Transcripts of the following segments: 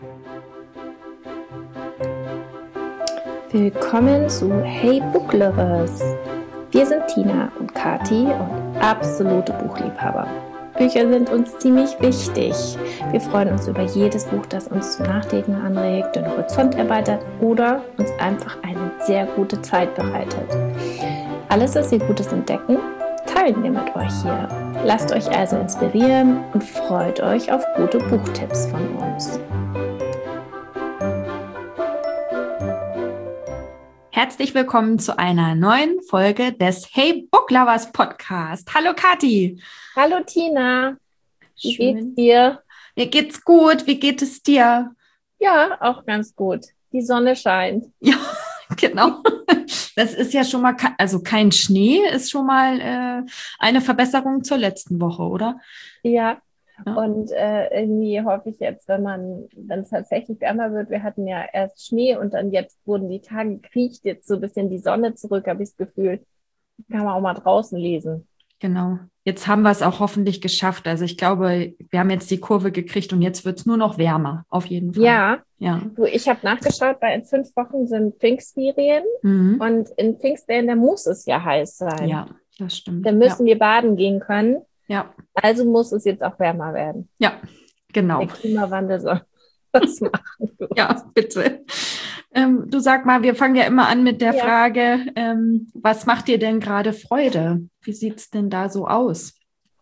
Willkommen zu Hey Book Lovers. Wir sind Tina und Kati und absolute Buchliebhaber. Bücher sind uns ziemlich wichtig. Wir freuen uns über jedes Buch, das uns zum Nachdenken anregt, den Horizont erweitert oder uns einfach eine sehr gute Zeit bereitet. Alles, was wir Gutes entdecken, teilen wir mit euch hier. Lasst euch also inspirieren und freut euch auf gute Buchtipps von uns. Herzlich willkommen zu einer neuen Folge des Hey Book Lovers Podcast. Hallo Kathi. Hallo Tina. Wie Schön. geht's dir? Mir geht's gut. Wie geht es dir? Ja, auch ganz gut. Die Sonne scheint. Ja, genau. Das ist ja schon mal, also kein Schnee ist schon mal eine Verbesserung zur letzten Woche, oder? Ja. Ja. Und irgendwie hoffe ich jetzt, wenn es tatsächlich wärmer wird, wir hatten ja erst Schnee und dann jetzt wurden die Tage, kriecht jetzt so ein bisschen die Sonne zurück, habe ich das Gefühl. Kann man auch mal draußen lesen. Genau. Jetzt haben wir es auch hoffentlich geschafft. Also ich glaube, wir haben jetzt die Kurve gekriegt und jetzt wird es nur noch wärmer, auf jeden Fall. Ja. Du, ich habe nachgeschaut, weil in 5 Wochen sind Pfingstferien und in Pfingstferien, da muss es ja heiß sein. Ja, das stimmt. Da müssen wir baden gehen können. Ja. Also muss es jetzt auch wärmer werden. Ja, genau. Der Klimawandel soll was machen. Ja, bitte. Du sag mal, wir fangen ja immer an mit der Frage, was macht dir denn gerade Freude? Wie sieht es denn da so aus?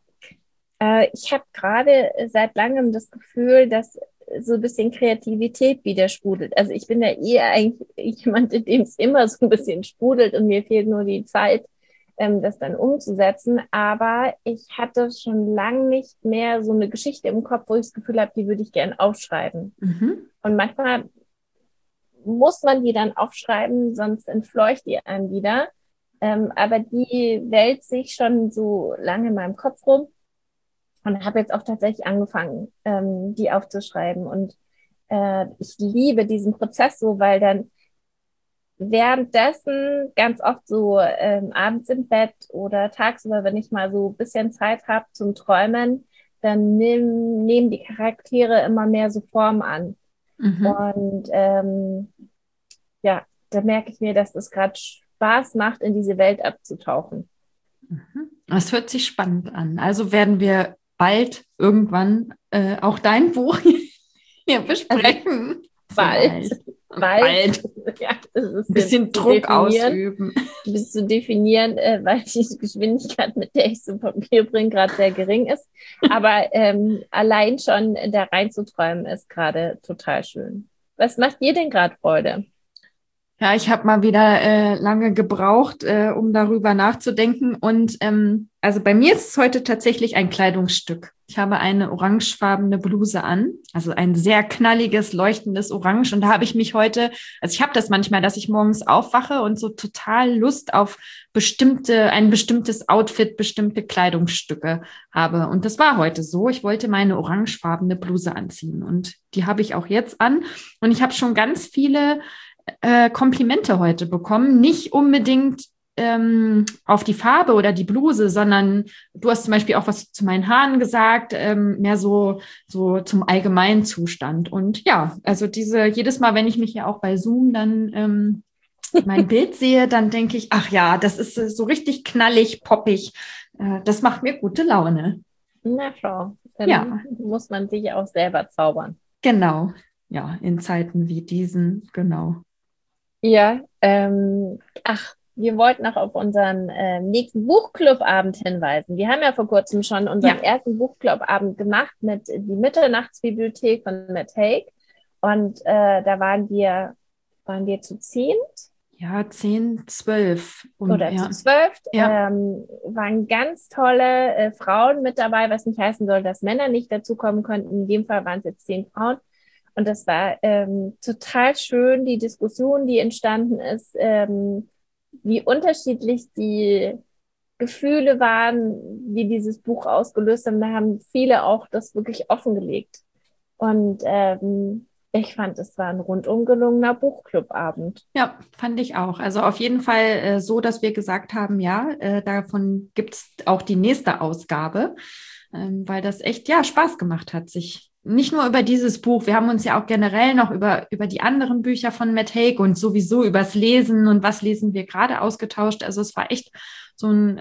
Ich habe gerade seit langem das Gefühl, dass so ein bisschen Kreativität wieder sprudelt. Also ich bin ja eigentlich jemand, in dem es immer so ein bisschen sprudelt und mir fehlt nur die Zeit, das dann umzusetzen. Aber ich hatte schon lange nicht mehr so eine Geschichte im Kopf, wo ich das Gefühl habe, die würde ich gerne aufschreiben. Und manchmal muss man die dann aufschreiben, sonst entfleucht die einem wieder. Aber die wälzt sich schon so lange in meinem Kopf rum und habe jetzt auch tatsächlich angefangen, die aufzuschreiben. Und ich liebe diesen Prozess so, weil dann währenddessen ganz oft so abends im Bett oder tagsüber, wenn ich mal so ein bisschen Zeit habe zum Träumen, dann nehmen die Charaktere immer mehr so Form an. Und da merke ich mir, dass es gerade Spaß macht, in diese Welt abzutauchen. Das hört sich spannend an. Also werden wir bald irgendwann auch dein Buch hier besprechen. Bald. Ja, das ist ein bisschen Druck ausüben. Bis zu definieren, weil die Geschwindigkeit, mit der ich zum Papier bringe, gerade sehr gering ist. Aber allein schon da reinzuträumen, ist gerade total schön. Was macht dir denn gerade Freude? Ja, ich habe mal wieder lange gebraucht, um darüber nachzudenken. Und also bei mir ist es heute tatsächlich ein Kleidungsstück. Ich habe eine orangefarbene Bluse an, also ein sehr knalliges, leuchtendes Orange. Und da habe ich mich heute, also ich habe das manchmal, dass ich morgens aufwache und so total Lust auf ein bestimmtes Outfit, bestimmte Kleidungsstücke habe. Und das war heute so. Ich wollte meine orangefarbene Bluse anziehen und die habe ich auch jetzt an. Und ich habe schon ganz viele Komplimente heute bekommen, nicht unbedingt auf die Farbe oder die Bluse, sondern du hast zum Beispiel auch was zu meinen Haaren gesagt, mehr so zum allgemeinen Zustand. Und ja, also jedes Mal, wenn ich mich ja auch bei Zoom dann mein Bild sehe, dann denke ich, ach ja, das ist so richtig knallig, poppig. Das macht mir gute Laune. Na schau, dann muss man sich auch selber zaubern. Genau, ja, in Zeiten wie diesen, genau. Ja, wir wollten noch auf unseren nächsten Buchclubabend hinweisen. Wir haben ja vor kurzem schon unseren ersten Buchclubabend gemacht mit die Mitternachtsbibliothek von Matt Haig. Und da waren wir zu 10? Ja, 10, 12. Oder zu 12. Waren ganz tolle Frauen mit dabei, was nicht heißen soll, dass Männer nicht dazukommen könnten. In dem Fall waren es jetzt 10 Frauen. Und das war total schön, die Diskussion, die entstanden ist, wie unterschiedlich die Gefühle waren, wie dieses Buch ausgelöst haben. Da haben viele auch das wirklich offengelegt. Und ich fand, es war ein rundum gelungener Buchclubabend. Ja, fand ich auch. Also auf jeden Fall so, dass wir gesagt haben, davon gibt es auch die nächste Ausgabe, weil das echt Spaß gemacht hat, sich nicht nur über dieses Buch, wir haben uns ja auch generell noch über die anderen Bücher von Matt Haig und sowieso übers Lesen und was lesen wir gerade ausgetauscht. Also es war echt so ein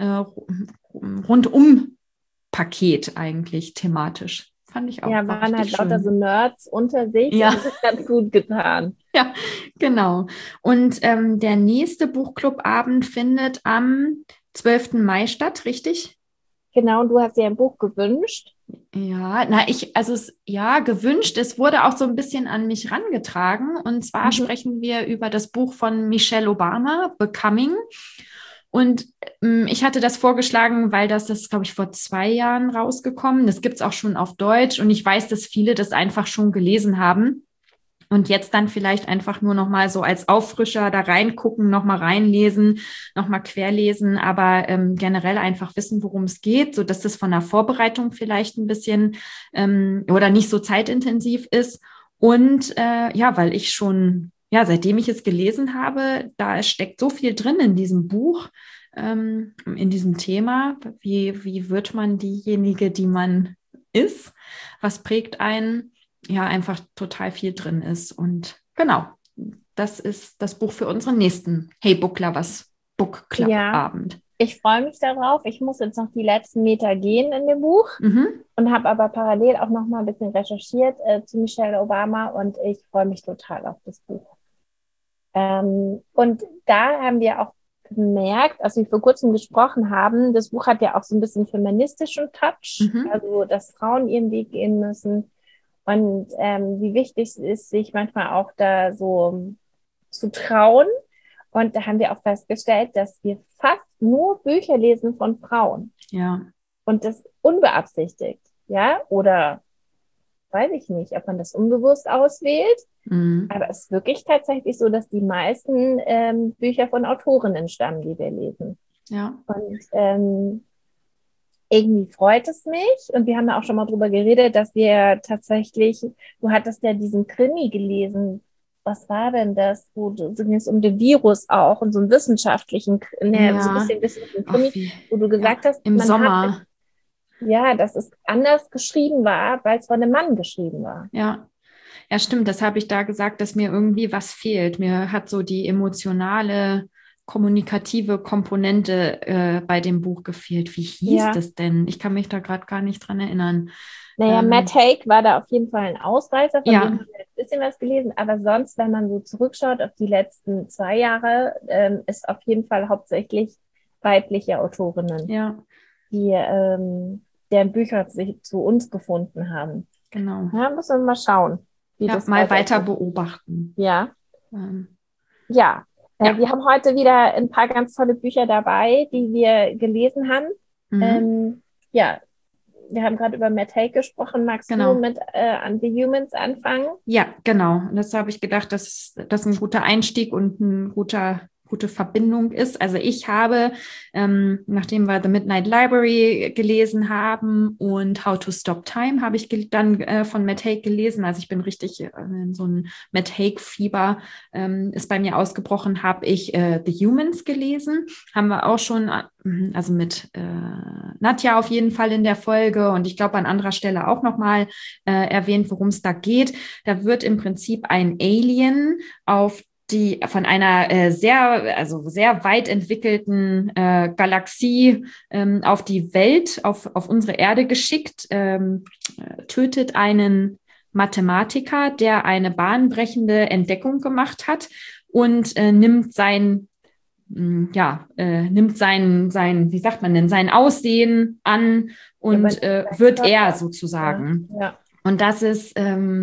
Rundum-Paket eigentlich thematisch. Fand ich auch. Ja, war waren halt richtig lauter schön. so Nerds unter sich Ja. und das hat ganz gut getan. Ja, genau. Und der nächste Buchclubabend findet am 12. Mai statt, richtig? Genau, und du hast dir ein Buch gewünscht. Ja, gewünscht. Es wurde auch so ein bisschen an mich rangetragen. Und zwar sprechen wir über das Buch von Michelle Obama, Becoming. Und ich hatte das vorgeschlagen, weil das ist, glaube ich, vor 2 Jahren rausgekommen. Das gibt es auch schon auf Deutsch. Und ich weiß, dass viele das einfach schon gelesen haben. Und jetzt dann vielleicht einfach nur noch mal so als Auffrischer da reingucken, noch mal reinlesen, noch mal querlesen, aber generell einfach wissen, worum es geht, so dass das von der Vorbereitung vielleicht ein bisschen oder nicht so zeitintensiv ist. Und weil ich schon, seitdem ich es gelesen habe, da steckt so viel drin in diesem Buch, in diesem Thema. Wie wird man diejenige, die man ist? Was prägt einen? Ja, einfach total viel drin ist. Und genau, das ist das Buch für unseren nächsten Hey Book Lovers Book Club Abend. Ich freue mich darauf. Ich muss jetzt noch die letzten Meter gehen in dem Buch und habe aber parallel auch noch mal ein bisschen recherchiert zu Michelle Obama und ich freue mich total auf das Buch. Und da haben wir auch gemerkt, als wir vor kurzem gesprochen haben, das Buch hat ja auch so ein bisschen feministischen Touch, also dass Frauen ihren Weg gehen müssen. Und wie wichtig es ist, sich manchmal auch da so zu trauen. Und da haben wir auch festgestellt, dass wir fast nur Bücher lesen von Frauen. Ja. Und das unbeabsichtigt, ja? Oder weiß ich nicht, ob man das unbewusst auswählt. Aber es ist wirklich tatsächlich so, dass die meisten Bücher von Autorinnen stammen, die wir lesen. Ja. Und irgendwie freut es mich. Und wir haben ja auch schon mal drüber geredet, dass wir tatsächlich, du hattest ja diesen Krimi gelesen. Was war denn das? Wo du ging es um den Virus auch und so einen wissenschaftlichen, so ein bisschen Krimi, wo du gesagt hast, im Sommer. Dass es anders geschrieben war, weil es von einem Mann geschrieben war. Ja. Ja, stimmt. Das habe ich da gesagt, dass mir irgendwie was fehlt. Mir hat so die emotionale kommunikative Komponente bei dem Buch gefehlt. Wie hieß das denn? Ich kann mich da gerade gar nicht dran erinnern. Naja, Matt Haig war da auf jeden Fall ein Ausreißer, von dem haben wir ein bisschen was gelesen, aber sonst, wenn man so zurückschaut auf die letzten 2 Jahre, ist auf jeden Fall hauptsächlich weibliche Autorinnen, die deren Bücher sich zu uns gefunden haben. Genau. Ja, müssen wir mal schauen, wie das mal weiter beobachten. Ja. Wir haben heute wieder ein paar ganz tolle Bücher dabei, die wir gelesen haben. Wir haben gerade über Matt Haig gesprochen. Magst du mit an The Humans anfangen? Ja, genau. Und das habe ich gedacht, dass das ein guter Einstieg und eine gute Verbindung ist. Also ich habe, nachdem wir The Midnight Library gelesen haben und How to Stop Time, habe ich dann von Matt Haig gelesen. Also ich bin richtig in so ein Matt Haig-Fieber ist bei mir ausgebrochen, habe ich The Humans gelesen. Haben wir auch schon, also mit Nadja auf jeden Fall in der Folge und ich glaube an anderer Stelle auch nochmal erwähnt, worum es da geht. Da wird im Prinzip ein Alien von einer sehr weit entwickelten Galaxie auf die Welt, auf unsere Erde geschickt, tötet einen Mathematiker, der eine bahnbrechende Entdeckung gemacht hat und nimmt sein, wie sagt man denn, sein Aussehen an und wird er sozusagen. Ja. Und das ist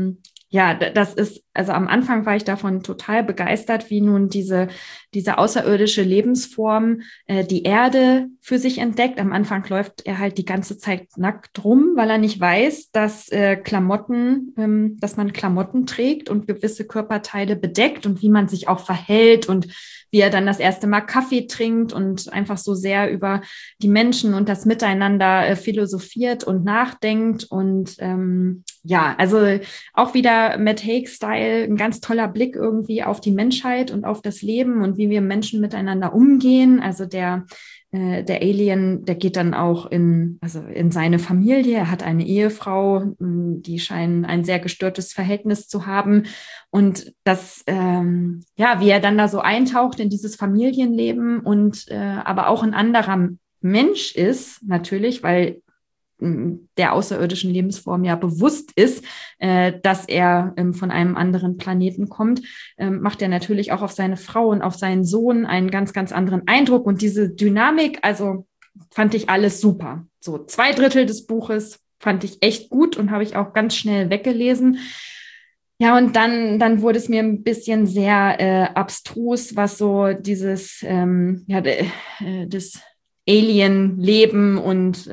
also am Anfang war ich davon total begeistert, wie nun diese außerirdische Lebensform die Erde für sich entdeckt. Am Anfang läuft er halt die ganze Zeit nackt rum, weil er nicht weiß, dass man Klamotten trägt und gewisse Körperteile bedeckt und wie man sich auch verhält und wie er dann das erste Mal Kaffee trinkt und einfach so sehr über die Menschen und das Miteinander philosophiert und nachdenkt. Und also auch wieder Matt Haig-Style, ein ganz toller Blick irgendwie auf die Menschheit und auf das Leben und wie wir Menschen miteinander umgehen. Also der der Alien, der geht dann auch in seine Familie. Er hat eine Ehefrau, die scheinen ein sehr gestörtes Verhältnis zu haben. Und das, wie er dann da so eintaucht in dieses Familienleben und aber auch ein anderer Mensch ist, natürlich, weil der außerirdischen Lebensform ja bewusst ist, dass er von einem anderen Planeten kommt, macht er natürlich auch auf seine Frau und auf seinen Sohn einen ganz, ganz anderen Eindruck. Und diese Dynamik, also fand ich alles super. So 2/3 des Buches fand ich echt gut und habe ich auch ganz schnell weggelesen. Ja, und dann wurde es mir ein bisschen sehr abstrus, was so dieses das Alien-Leben und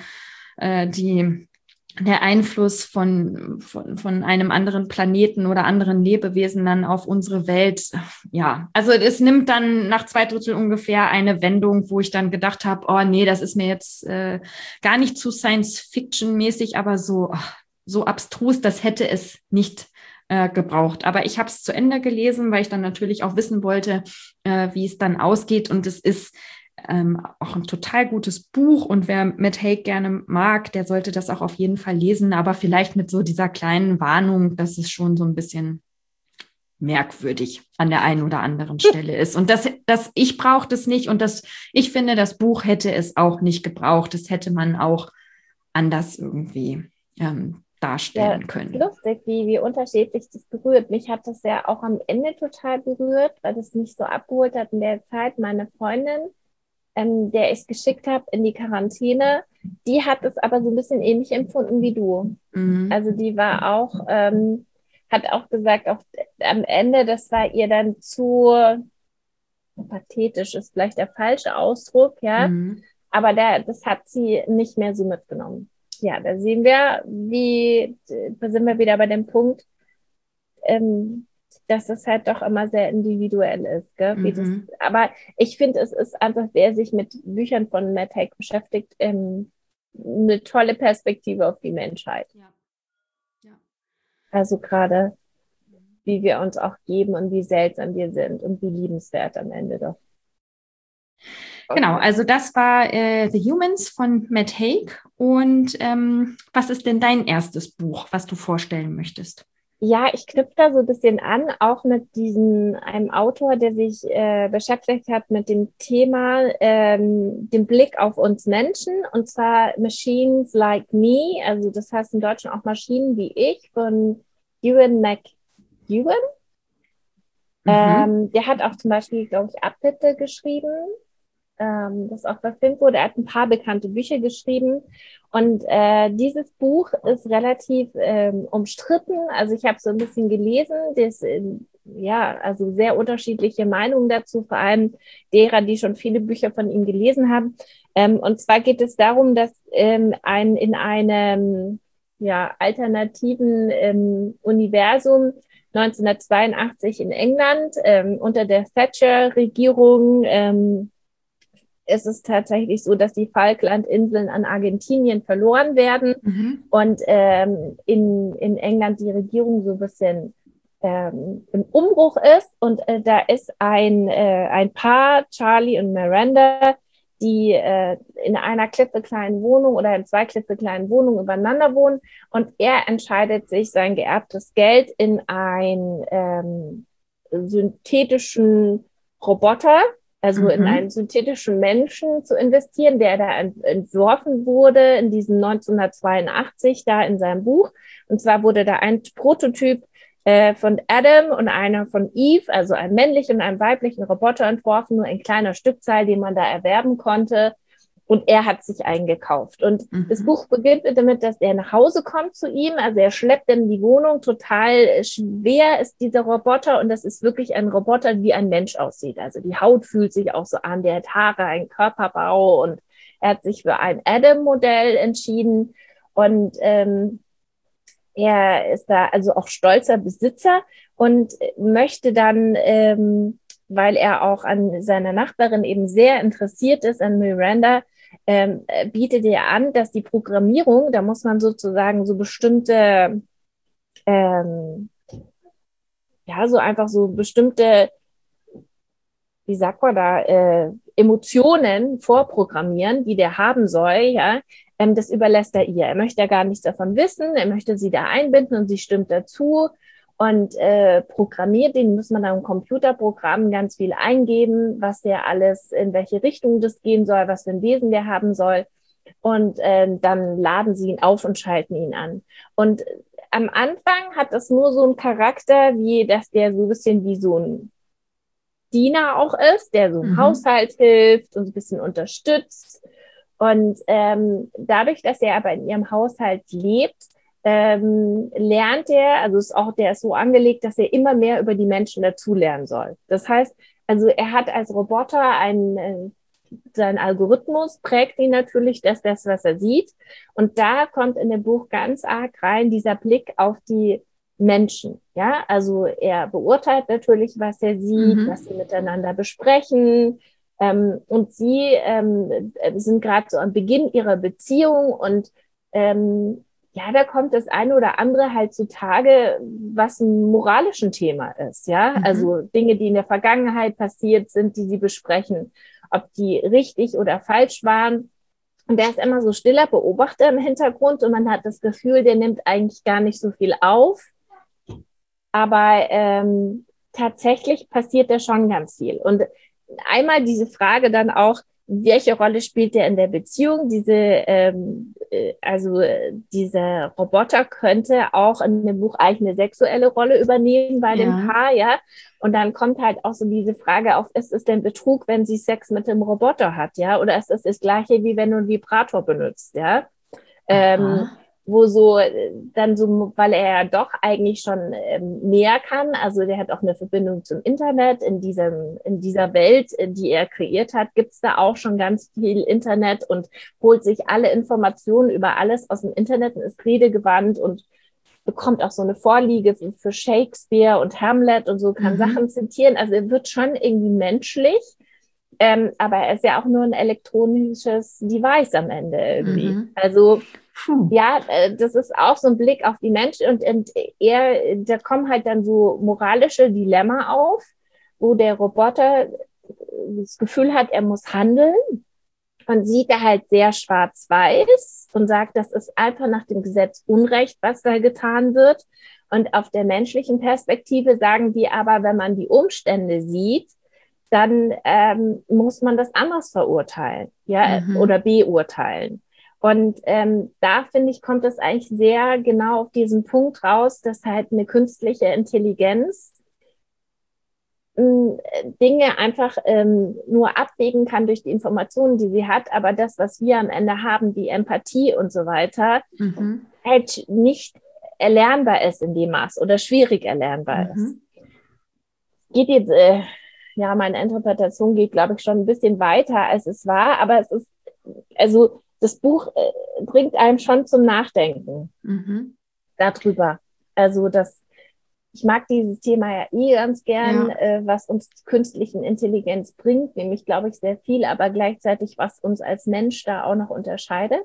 der Einfluss von einem anderen Planeten oder anderen Lebewesen dann auf unsere Welt. Ja, also es nimmt dann nach 2/3 ungefähr eine Wendung, wo ich dann gedacht habe, oh nee, das ist mir jetzt gar nicht zu Science-Fiction-mäßig, aber so abstrus, das hätte es nicht gebraucht. Aber ich habe es zu Ende gelesen, weil ich dann natürlich auch wissen wollte, wie es dann ausgeht. Und es ist auch ein total gutes Buch. Und wer Matt Haig gerne mag, der sollte das auch auf jeden Fall lesen. Aber vielleicht mit so dieser kleinen Warnung, dass es schon so ein bisschen merkwürdig an der einen oder anderen Stelle ist. Und ich brauche das nicht. Und ich finde, das Buch hätte es auch nicht gebraucht. Das hätte man auch anders irgendwie darstellen können. Lustig, wie unterschiedlich das berührt. Mich hat das ja auch am Ende total berührt, weil das mich so abgeholt hat in der Zeit. Meine Freundin, der ich es geschickt habe in die Quarantäne, die hat es aber so ein bisschen ähnlich empfunden wie du. Mhm. Also die war auch, hat auch gesagt, auch am Ende, das war ihr dann zu pathetisch, ist vielleicht der falsche Ausdruck, ja. Mhm. Aber das hat sie nicht mehr so mitgenommen. Ja, da sehen wir, da sind wir wieder bei dem Punkt, dass es halt doch immer sehr individuell ist. Gell? Aber ich finde, es ist einfach, wer sich mit Büchern von Matt Haig beschäftigt, eine tolle Perspektive auf die Menschheit. Ja. Ja. Also gerade, wie wir uns auch geben und wie seltsam wir sind und wie liebenswert am Ende doch. Genau, also das war The Humans von Matt Haig. Und was ist denn dein erstes Buch, was du vorstellen möchtest? Ja, ich knüpfe da so ein bisschen an, auch mit einem Autor, der sich beschäftigt hat mit dem Thema, dem Blick auf uns Menschen, und zwar Machines Like Me, also das heißt im Deutschen auch Maschinen wie ich, von Ewan McEwan. Der hat auch zum Beispiel, glaube ich, Abbitte geschrieben, das auch verfilmt wurde. Er hat ein paar bekannte Bücher geschrieben. Und dieses Buch ist relativ umstritten. Also ich habe so ein bisschen gelesen, also sehr unterschiedliche Meinungen dazu, vor allem derer, die schon viele Bücher von ihm gelesen haben. Und zwar geht es darum, dass in einem alternativen Universum 1982 in England unter der Thatcher-Regierung ist es tatsächlich so, dass die Falklandinseln an Argentinien verloren werden und in England die Regierung so ein bisschen im Umbruch ist. Und da ist ein Paar, Charlie und Miranda, die in einer klitzekleinen Wohnung oder in 2 klitzekleinen Wohnungen übereinander wohnen. Und er entscheidet sich, sein geerbtes Geld in einen synthetischen Roboter, also in einen synthetischen Menschen zu investieren, der da entworfen wurde in diesem 1982 da in seinem Buch. Und zwar wurde da ein Prototyp von Adam und einer von Eve, also ein männlichen und einem weiblichen Roboter entworfen, nur in kleiner Stückzahl, den man da erwerben konnte. Und er hat sich eingekauft. Und das Buch beginnt damit, dass er nach Hause kommt zu ihm. Also er schleppt in die Wohnung. Total schwer ist dieser Roboter. Und das ist wirklich ein Roboter, wie ein Mensch aussieht. Also die Haut fühlt sich auch so an. Der hat Haare, einen Körperbau. Und er hat sich für ein Adam-Modell entschieden. Und er ist da also auch stolzer Besitzer und möchte dann, weil er auch an seiner Nachbarin eben sehr interessiert ist, an Miranda, bietet er an, dass die Programmierung, da muss man sozusagen so bestimmte, so einfach so bestimmte, wie sagt man da, Emotionen vorprogrammieren, die der haben soll, ja, das überlässt er ihr. Er möchte ja gar nichts davon wissen, er möchte sie da einbinden und sie stimmt dazu und programmiert, den muss man dann im Computerprogramm ganz viel eingeben, was der alles, in welche Richtung das gehen soll, was für ein Wesen der haben soll. Und dann laden sie ihn auf und schalten ihn an. Und am Anfang hat das nur so einen Charakter, wie dass der so ein bisschen wie so ein Diener auch ist, der so im Haushalt hilft und so ein bisschen unterstützt. Und dadurch, dass er aber in ihrem Haushalt lebt, lernt er, also ist auch, der ist so angelegt, dass er immer mehr über die Menschen dazulernen soll. Das heißt, also er hat als Roboter sein Algorithmus prägt ihn natürlich, dass das, was er sieht. Und da kommt in dem Buch ganz arg rein dieser Blick auf die Menschen. Ja, also er beurteilt natürlich, was er sieht, was sie miteinander besprechen. Und sie sind gerade so am Beginn ihrer Beziehung und ja, da kommt das eine oder andere halt zutage, was ein moralischen Thema ist, ja. Also Dinge, die in der Vergangenheit passiert sind, die sie besprechen, ob die richtig oder falsch waren. Und der ist immer so stiller Beobachter im Hintergrund und man hat das Gefühl, der nimmt eigentlich gar nicht so viel auf. Aber tatsächlich passiert da schon ganz viel. Und einmal diese Frage dann auch, welche Rolle spielt der in der Beziehung? Dieser Roboter könnte auch in dem Buch eigentlich eine sexuelle Rolle übernehmen bei dem Paar, ja. Und dann kommt halt auch so diese Frage auf, ist es denn Betrug, wenn sie Sex mit dem Roboter hat, ja? Oder ist es das Gleiche, wie wenn du einen Vibrator benutzt, ja? Wo so dann so, weil er ja doch eigentlich schon mehr kann, also der hat auch eine Verbindung zum Internet, in dieser Welt, die er kreiert hat, gibt's da auch schon ganz viel Internet und holt sich alle Informationen über alles aus dem Internet und ist redegewandt und bekommt auch so eine Vorliebe für Shakespeare und Hamlet und so, kann Sachen zitieren, also er wird schon irgendwie menschlich, aber er ist ja auch nur ein elektronisches Device am Ende irgendwie. Also ja, das ist auch so ein Blick auf die Menschen und da kommen halt dann so moralische Dilemma auf, wo der Roboter das Gefühl hat, er muss handeln und sieht da halt sehr schwarz-weiß und sagt, das ist einfach nach dem Gesetz Unrecht, was da getan wird. Und auf der menschlichen Perspektive sagen die aber, wenn man die Umstände sieht, dann muss man das anders verurteilen, ja, oder beurteilen. Und da, finde ich, kommt es eigentlich sehr genau auf diesen Punkt raus, dass halt eine künstliche Intelligenz Dinge einfach nur abwägen kann durch die Informationen, die sie hat, aber das, was wir am Ende haben, die Empathie und so weiter, halt nicht erlernbar ist in dem Maß oder schwierig erlernbar ist. Geht jetzt, ja, meine Interpretation geht, glaube ich, schon ein bisschen weiter, als es war, aber es ist, also das Buch bringt einem schon zum Nachdenken darüber. Also ich mag dieses Thema ja ganz gern, was uns künstlichen Intelligenz bringt, nämlich, glaube ich, sehr viel, aber gleichzeitig, was uns als Mensch da auch noch unterscheidet.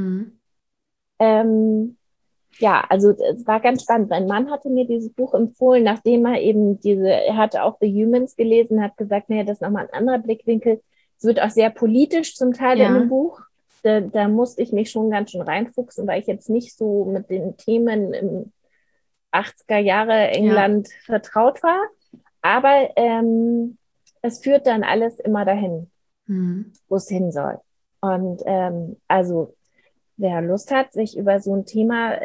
Ja, also es war ganz spannend. Mein Mann hatte mir dieses Buch empfohlen, nachdem er hatte auch The Humans gelesen, hat gesagt, naja, das ist nochmal ein anderer Blickwinkel. Es wird auch sehr politisch zum Teil in dem Buch. Da musste ich mich schon ganz schön reinfuchsen, weil ich jetzt nicht so mit den Themen im 80er Jahre England vertraut war. Aber es führt dann alles immer dahin, wo es hin soll. Und also wer Lust hat, sich über so ein Thema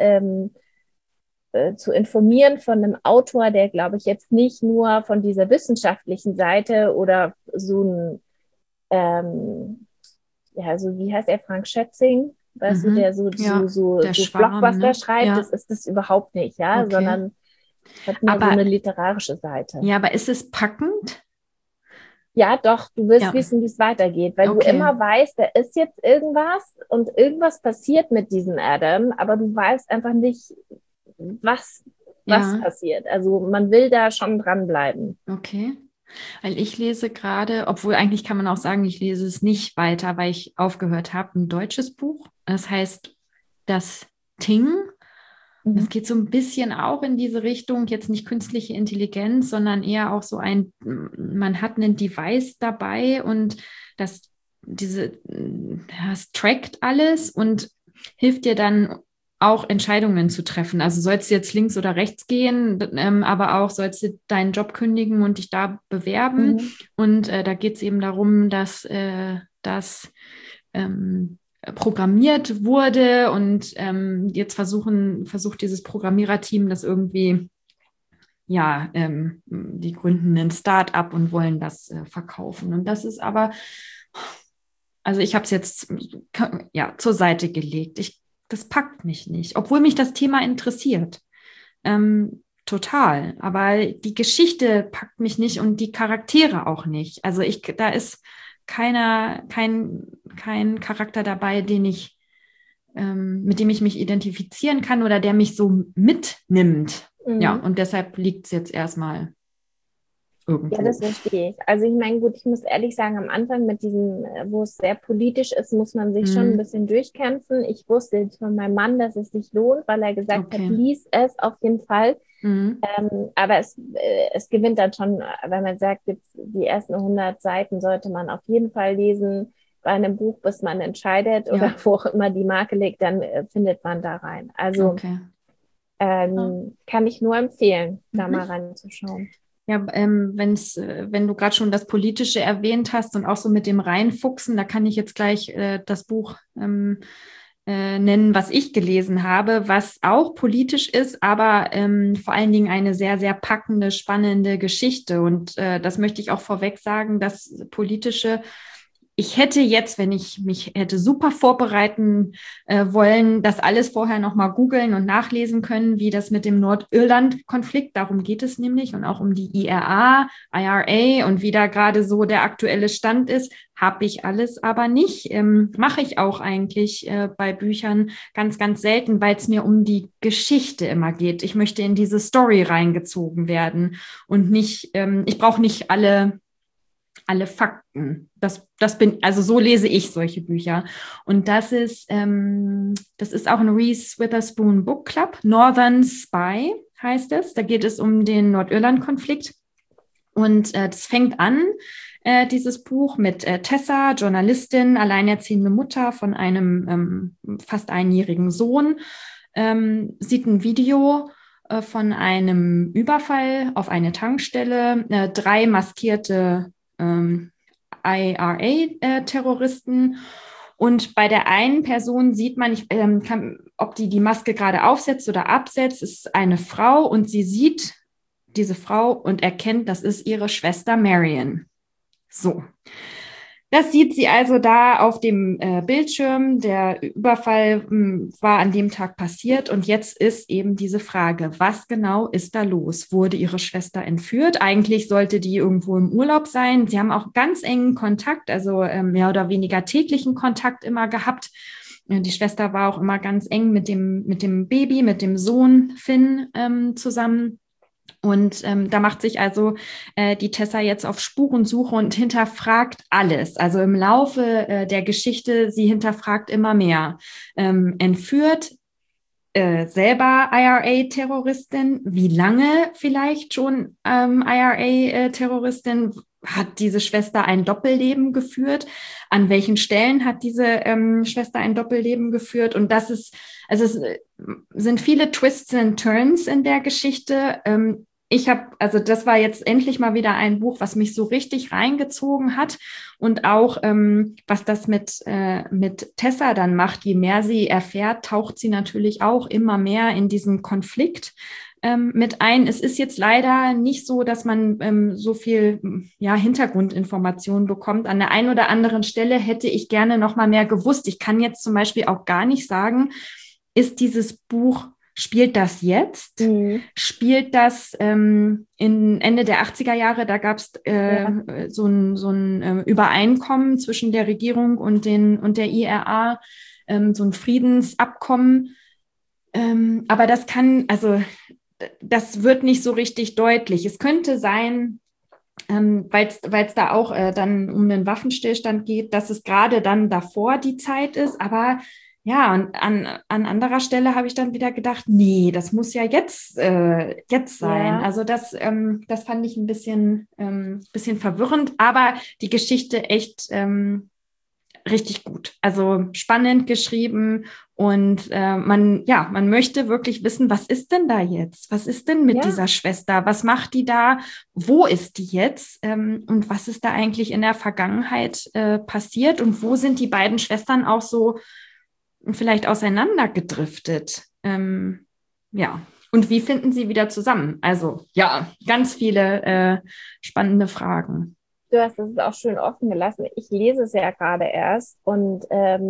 zu informieren von einem Autor, der, glaube ich, jetzt nicht nur von dieser wissenschaftlichen Seite oder so ein ja, so wie heißt er, Frank Schätzing, weißt du, der so Blockbuster schreibt, das ist das überhaupt nicht, ja, sondern hat nur so eine literarische Seite. Ja, aber ist es packend? Ja, doch, du willst wissen, wie es weitergeht, weil du immer weißt, da ist jetzt irgendwas und irgendwas passiert mit diesem Adam, aber du weißt einfach nicht, was passiert. Also man will da schon dranbleiben. Okay. Weil ich lese gerade, obwohl eigentlich kann man auch sagen, ich lese es nicht weiter, weil ich aufgehört habe, ein deutsches Buch. Das heißt Das Ting Das geht so ein bisschen auch in diese Richtung, jetzt nicht künstliche Intelligenz, sondern eher auch so man hat ein Device dabei und das trackt alles und hilft dir dann auch Entscheidungen zu treffen. Also sollst du jetzt links oder rechts gehen, aber auch sollst du deinen Job kündigen und dich da bewerben. Und da geht es eben darum, dass das programmiert wurde und jetzt versucht dieses Programmiererteam das irgendwie, ja, die gründen ein Start-up und wollen das verkaufen. Und das ist aber, also ich habe es jetzt ja zur Seite gelegt. Das packt mich nicht, obwohl mich das Thema interessiert. Total. Aber die Geschichte packt mich nicht und die Charaktere auch nicht. Also da ist kein Charakter dabei, mit dem ich mich identifizieren kann oder der mich so mitnimmt. Ja, und deshalb liegt es jetzt erstmal irgendwo. Ja, das verstehe ich. Also ich meine, gut, ich muss ehrlich sagen, am Anfang mit diesem, wo es sehr politisch ist, muss man sich schon ein bisschen durchkämpfen. Ich wusste jetzt von meinem Mann, dass es sich lohnt, weil er gesagt hat, lies es auf jeden Fall. Aber es gewinnt dann schon, wenn man sagt, jetzt die ersten 100 Seiten sollte man auf jeden Fall lesen bei einem Buch, bis man entscheidet oder wo auch immer die Marke liegt, dann findet man da rein. Also kann ich nur empfehlen, da mal reinzuschauen. Ja, wenn du gerade schon das Politische erwähnt hast und auch so mit dem Reinfuchsen, da kann ich jetzt gleich das Buch nennen, was ich gelesen habe, was auch politisch ist, aber vor allen Dingen eine sehr, sehr packende, spannende Geschichte. Und das möchte ich auch vorweg sagen, das Politische, ich hätte jetzt, wenn ich mich hätte super vorbereiten wollen, das alles vorher nochmal googeln und nachlesen können, wie das mit dem Nordirland-Konflikt, darum geht es nämlich, und auch um die IRA und wie da gerade so der aktuelle Stand ist, habe ich alles aber nicht. Mache ich auch eigentlich bei Büchern ganz, ganz selten, weil es mir um die Geschichte immer geht. Ich möchte in diese Story reingezogen werden und nicht, ich brauche nicht alle Fakten. Also so lese ich solche Bücher. Und das ist auch ein Reese Witherspoon Book Club. Northern Spy heißt es. Da geht es um den Nordirland-Konflikt. Und das fängt an, dieses Buch, mit Tessa, Journalistin, alleinerziehende Mutter von einem fast einjährigen Sohn, sieht ein Video von einem Überfall auf eine Tankstelle, 3 maskierte IRA-Terroristen. Und bei der einen Person sieht man, ob die Maske gerade aufsetzt oder absetzt, ist eine Frau und sie sieht diese Frau und erkennt, das ist ihre Schwester Marion. So. Das sieht sie also da auf dem Bildschirm. Der Überfall war an dem Tag passiert und jetzt ist eben diese Frage, was genau ist da los? Wurde ihre Schwester entführt? Eigentlich sollte die irgendwo im Urlaub sein. Sie haben auch ganz engen Kontakt, also mehr oder weniger täglichen Kontakt immer gehabt. Die Schwester war auch immer ganz eng mit dem Baby, mit dem Sohn Finn zusammen. Und da macht sich also die Tessa jetzt auf Spurensuche und hinterfragt alles. Also im Laufe der Geschichte, sie hinterfragt immer mehr. Entführt, selber IRA-Terroristin, wie lange vielleicht schon IRA-Terroristin, hat diese Schwester ein Doppelleben geführt? An welchen Stellen hat diese Schwester ein Doppelleben geführt? Und es sind viele Twists and Turns in der Geschichte. Das war jetzt endlich mal wieder ein Buch, was mich so richtig reingezogen hat und auch, was das mit Tessa dann macht. Je mehr sie erfährt, taucht sie natürlich auch immer mehr in diesen Konflikt mit ein. Es ist jetzt leider nicht so, dass man so viel Hintergrundinformationen bekommt. An der einen oder anderen Stelle hätte ich gerne noch mal mehr gewusst. Ich kann jetzt zum Beispiel auch gar nicht sagen, ist dieses Buch, spielt das jetzt? Spielt das in Ende der 80er Jahre? Da gab es so ein Übereinkommen zwischen der Regierung und der IRA, so ein Friedensabkommen. Aber das wird nicht so richtig deutlich. Es könnte sein, weil es da auch dann um einen Waffenstillstand geht, dass es gerade dann davor die Zeit ist, aber Ja, und an anderer Stelle habe ich dann wieder gedacht, nee, das muss ja jetzt sein. Ja, Also das fand ich ein bisschen verwirrend, aber die Geschichte echt richtig gut. Also spannend geschrieben und man möchte wirklich wissen, was ist denn da jetzt? Was ist denn mit ja. dieser Schwester? Was macht die da? Wo ist die jetzt? Und was ist da eigentlich in der Vergangenheit passiert? Und wo sind die beiden Schwestern auch so vielleicht auseinandergedriftet? Ja. Und wie finden sie wieder zusammen? Also ja, ganz viele spannende Fragen. Du hast es auch schön offen gelassen. Ich lese es ja gerade erst und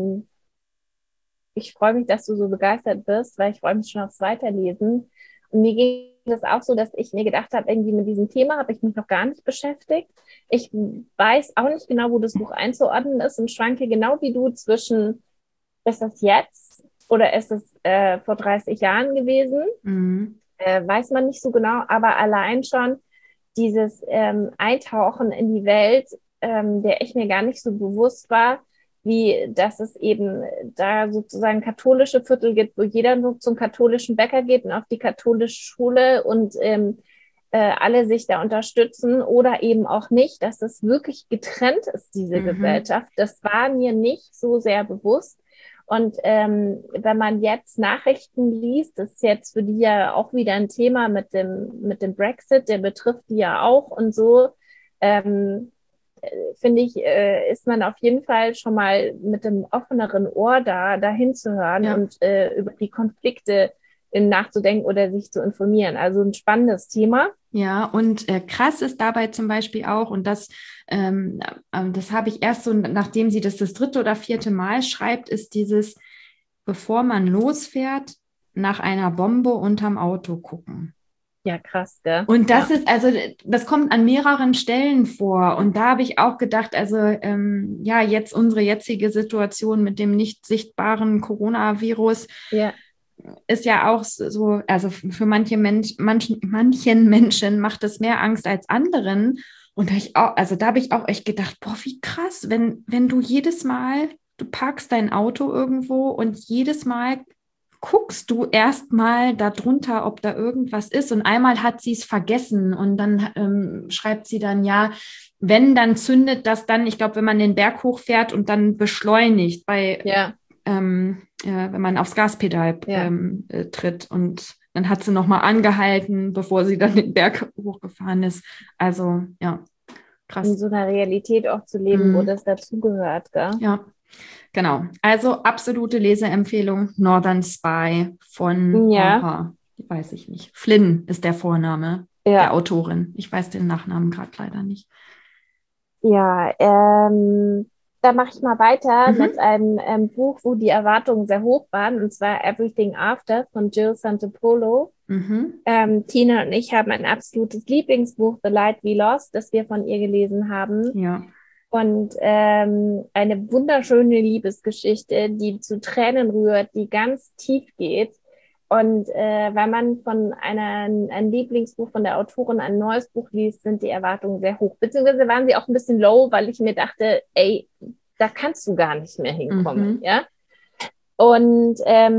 ich freue mich, dass du so begeistert bist, weil ich freue mich schon aufs Weiterlesen. Und mir ging es auch so, dass ich mir gedacht habe, irgendwie mit diesem Thema habe ich mich noch gar nicht beschäftigt. Ich weiß auch nicht genau, wo das Buch einzuordnen ist und schwanke genau wie du zwischen, ist das jetzt oder ist es vor 30 Jahren gewesen? Mhm. Weiß man nicht so genau, aber allein schon dieses Eintauchen in die Welt, der ich mir gar nicht so bewusst war, wie dass es eben da sozusagen katholische Viertel gibt, wo jeder nur zum katholischen Bäcker geht und auf die katholische Schule und alle sich da unterstützen oder eben auch nicht, dass das wirklich getrennt ist, diese Mhm. Gesellschaft. Das war mir nicht so sehr bewusst. Und wenn man jetzt Nachrichten liest, das ist jetzt für die ja auch wieder ein Thema mit dem Brexit, der betrifft die ja auch und so, ähm, finde ich, ist man auf jeden Fall schon mal mit einem offeneren Ohr dahin zu hören Ja. und über die Konflikte nachzudenken oder sich zu informieren. Also ein spannendes Thema. Ja, und krass ist dabei zum Beispiel auch, und das habe ich erst so, nachdem sie das dritte oder vierte Mal schreibt, ist dieses, bevor man losfährt, nach einer Bombe unterm Auto gucken. Ja, krass, gell? Und das Ja. ist, also, das kommt an mehreren Stellen vor. Und da habe ich auch gedacht, also, ja, jetzt unsere jetzige Situation mit dem nicht sichtbaren Coronavirus Ja, ist ja auch so, also für manchen Menschen macht es mehr Angst als anderen. Und da habe ich auch echt gedacht, boah, wie krass, wenn du jedes Mal, du parkst dein Auto irgendwo und jedes Mal guckst du erstmal darunter, ob da irgendwas ist. Und einmal hat sie es vergessen und dann schreibt sie dann, ja, wenn, dann zündet das dann, ich glaube, wenn man den Berg hochfährt und dann beschleunigt ja, wenn man aufs Gaspedal ja. tritt. Und dann hat sie nochmal angehalten, bevor sie dann den Berg hochgefahren ist. Also, ja, In krass. so einer Realität auch zu leben, wo Mm, das dazugehört, gell? ja, genau. Also, absolute Leseempfehlung: Northern Spy von, Ja, haha, weiß ich nicht. Flynn ist der Vorname der ja, Autorin. Ich weiß den Nachnamen gerade leider nicht. ja. Da mache ich mal weiter mit Mhm. einem Buch, wo die Erwartungen sehr hoch waren, und zwar Everything After von Jill Santopolo. Mhm. Tina und ich haben ein absolutes Lieblingsbuch, The Light We Lost, das wir von ihr gelesen haben. Ja. Und eine wunderschöne Liebesgeschichte, die zu Tränen rührt, die ganz tief geht. Und wenn man ein Lieblingsbuch von der Autorin ein neues Buch liest, sind die Erwartungen sehr hoch. Beziehungsweise waren sie auch ein bisschen low, weil ich mir dachte, ey, da kannst du gar nicht mehr hinkommen, Mhm. ja. Und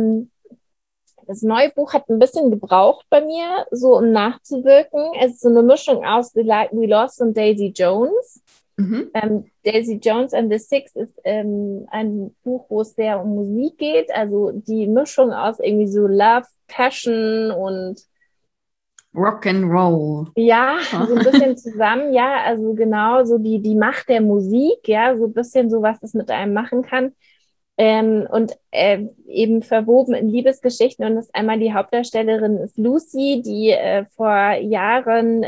das neue Buch hat ein bisschen gebraucht bei mir, so um nachzuwirken. Es ist so eine Mischung aus The Light We Lost und Daisy Jones. Mhm. Daisy Jones and the Six ist ein Buch, wo es sehr um Musik geht. Also die Mischung aus irgendwie so Love, Passion und Rock and Roll. ja, so ein bisschen zusammen. Ja, also genau so die Macht der Musik. Ja, so ein bisschen so, was das mit einem machen kann. Und eben verwoben in Liebesgeschichten. Und das ist einmal die Hauptdarstellerin ist Lucy, die vor Jahren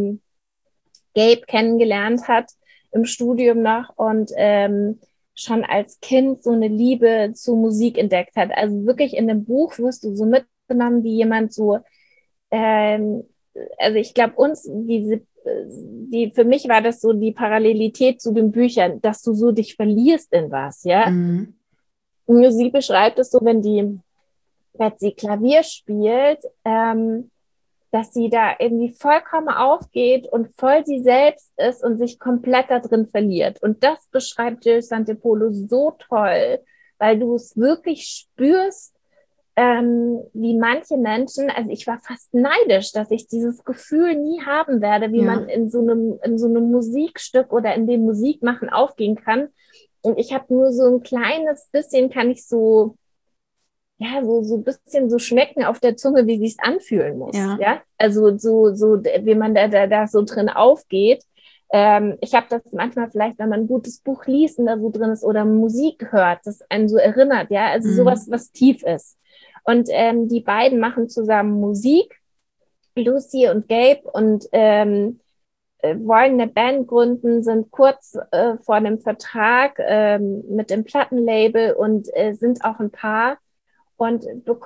Gabe kennengelernt hat im Studium noch und schon als Kind so eine Liebe zu Musik entdeckt hat. Also wirklich in dem Buch wirst du so mitgenommen, wie jemand so, ähm, also ich glaube für mich war das so die Parallelität zu den Büchern, dass du so dich verlierst in was, ja. Mhm. Und sie beschreibt es so, wenn sie Klavier spielt, dass sie da irgendwie vollkommen aufgeht und voll sie selbst ist und sich komplett da drin verliert. Und das beschreibt Jill Santopolo so toll, weil du es wirklich spürst, wie manche Menschen, also ich war fast neidisch, dass ich dieses Gefühl nie haben werde, wie man in so einem Musikstück oder in dem Musikmachen aufgehen kann. Und ich habe nur so ein kleines bisschen, kann ich so, ja, so ein bisschen so schmecken auf der Zunge, wie sich's anfühlen muss. Ja, also wie man da so drin aufgeht. Ich habe das manchmal vielleicht, wenn man ein gutes Buch liest und da so drin ist oder Musik hört, das einen so erinnert, ja, also sowas, was tief ist. Und die beiden machen zusammen Musik, Lucy und Gabe, und wollen eine Band gründen, sind kurz vor einem Vertrag mit dem Plattenlabel und sind auch ein Paar und